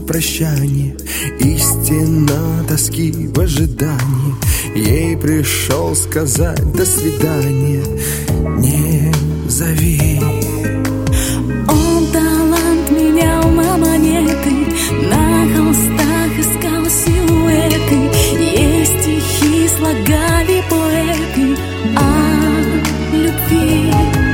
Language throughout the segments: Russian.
прощание, истина тоски в ожидании. Ей пришел сказать до свидания, не зови. Он талант менял на монеты, на холстах искал силуэты. Ей стихи слагали поэты о любви.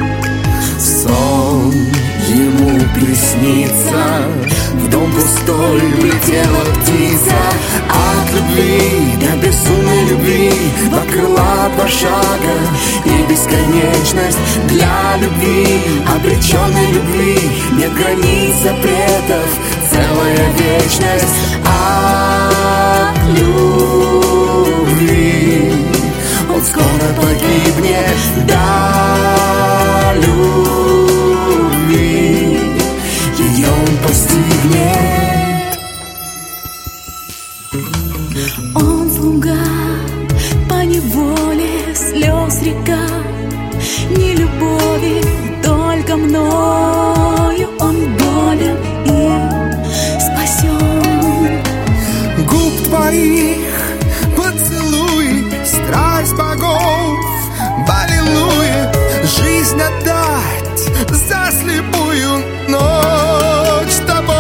Сон ему приснится, в дом пустой влетела птица. От любви до безумной любви, два крыла, два шага и бесконечность. Для любви, обреченной любви, нет границ, запретов, целая вечность. От любви он скоро погибнет. До любви ее он постигнет. Он слуга, по неволе слез река, не любови, только мною он болен и спасен. Губ твоих поцелуй, страсть богов в аллилуйя, жизнь отдать за слепую ночь с тобой.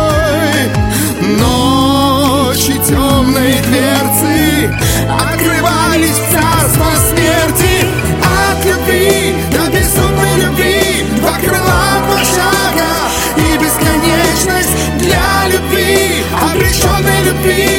Ночи темной дверцы открывались в царство смерти. От любви до безумной любви, два крыла, два шага и бесконечность. Для любви, обреченной любви,